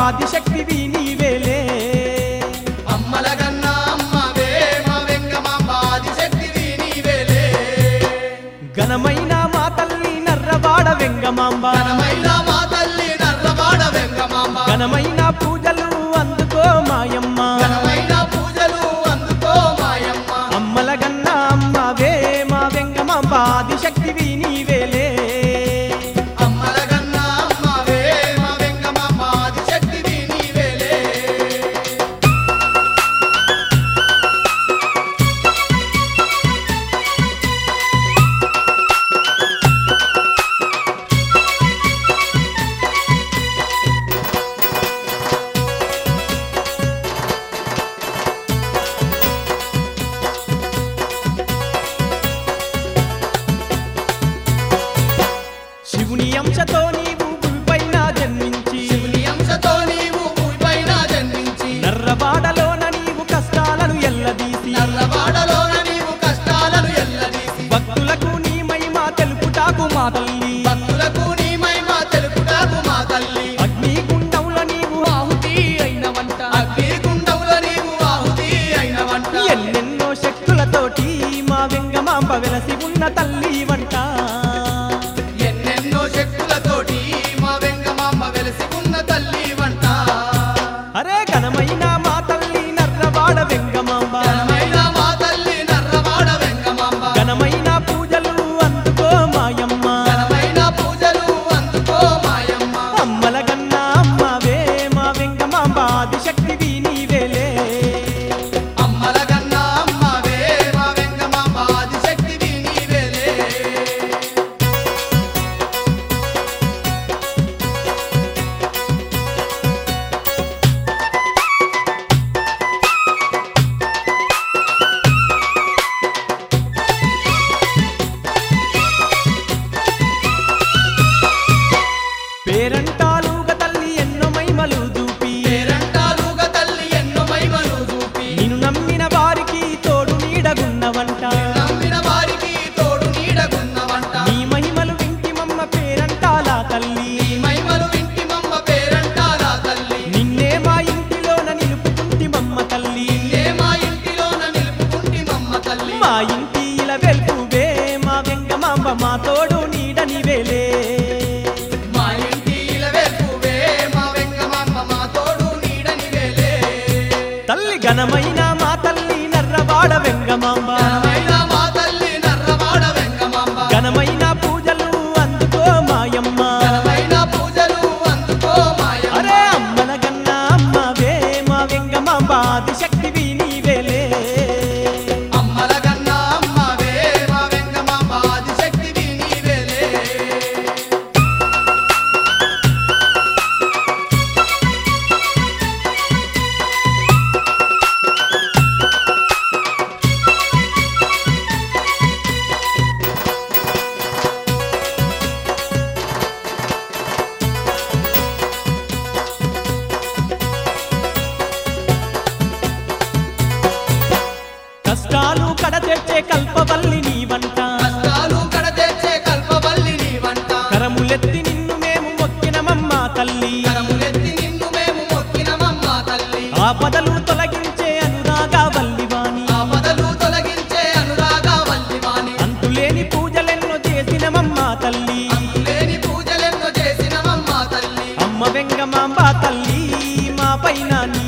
ఆదిశక్తివి నీవేలే అమ్మలగన్న అమ్మవే మా వెంగమాంబ ఆదిశక్తివి నీవేలే ఘనమైన మా తల్లి నర్రవాడ వెంగమాంబ ఘనమైన మా తల్లి నర్రవాడ వెంగమాంబ ఘనమైన పూజలు అందుకో మాయమ్మ ఘనమైన పూజలు అందుకో మాయమ్మ అమ్మలగన్న అమ్మవే మా వెంగమాంబ ఆదిశక్తివి నీవేలే అమ్మలగన్న అమ్మవే మా వెంగమాంబ ఆదిశక్తివి నీవేలే శివుని అంశతో నీవు భూమిపైన జన్మించి శివుని అంశతో నీవు భూమిపైన జన్మించి నర్రవాడలోన నీవు కష్టాలను ఎల్లదీసి నర్రవాడలోన నీవు కష్టాలను ఎల్లదీసి భక్తులకు నీ మహిమ తెలుపుటాకు మా తల్లి భక్తులకు నీ మహిమ తెలుపుటాకు మా తల్లి అగ్నిగుండంలో నీవు ఆహుతి అయినవంట అగ్నిగుండముల నీవు ఆహుతి అయిన వంట ఎన్నెన్నో శక్తులతోటి మా వెంగమాంబ వెలసి ఉన్న తల్లి వంట ఎన్నెన్నో శక్తులతోటి మా వెంగమాంబ వెలసి ఉన్న తల్లి వంట అరే ఘనమైన మా తల్లి నర్రవాడ వెంగమాంబ ఘనమైన మా తల్లి నర్రవాడ వెంగమాంబ ఘనమైన పూజలు అందుకో మాయమ్మ ఘనమైన పూజలు అందుకో మాయమ్మ అమ్మలగన్న అమ్మవే మా వెంగమాంబ ఆదిశక్తివి నీవేలే అమ్మలగన్న అమ్మవే మా వెంగమాంబ ఆదిశక్తివి నీవేలే పేరంటాలుగ తల్లి ఎన్నో మహిమలు చూపి పేరంటాలుగా తల్లి ఎన్నో మహిమలు చూపి నిన్ను నమ్మిన వారికి తోడు నీడగున్నవంట నమ్మిన వారికి తోడు నీడగున్నవంట నీ మహిమలు వింటి మమ్మ పేరంటాల తల్లి నీ మహిమలు వింటి మమ్మ పేరంటాలా తల్లి నిన్నే మా ఇంటిలోన నిలుపుకుంటి మమ్మ తల్లి నిన్నే మా ఇంటిలోన నిలుపుకుంటి మమ్మ తల్లి మా ఇంటి ఇలా వెల్పువే మా వెంగమాంబ మా తోడు నీడ నీవేలే మా ఇంటి ఇలవేల్పువే మా వెంగమాంబ మా తోడు నీడని వేలే తల్లి ఘనమైన మా తల్లి నర్రవాడ వెంగమాంబ ఘనమైన మా తల్లి నర్రవాడ వెంగమాంబ ఘనమైన పూజలు అందుకో మాయమ్మ ఘనమైన పూజలు అందుకో మాయమ్మ అరే అమ్మలగన్న అమ్మవే మా వెంగమాంబ ఆదిశక్తివి నీవేలే అమ్మలగన్న అమ్మవే మా వెంగమాంబ ఆదిశక్తివి నీవేలే కష్టాలు కడతెచ్చే కల్పవల్లి నీ వంట కష్టాలు కడతెచ్చే కల్పవల్లి నీ వంట కరములెత్తి నిన్ను మేము మొక్కినమమ్మ తల్లి కరములెత్తి నిన్ను మేము మొక్కినమమ్మ తల్లి ఆపదలు తొలగించే అనురాగవల్లి వాణి ఆపదలు తొలగించే అనురాగ వల్లివాణి అంతులేని పూజలెన్నో చేసినమమ్మ తల్లి లేని పూజలెన్నో చేసినమమ్మ తల్లి అమ్మ వెంగమాంబ తల్లి మా పైన నీ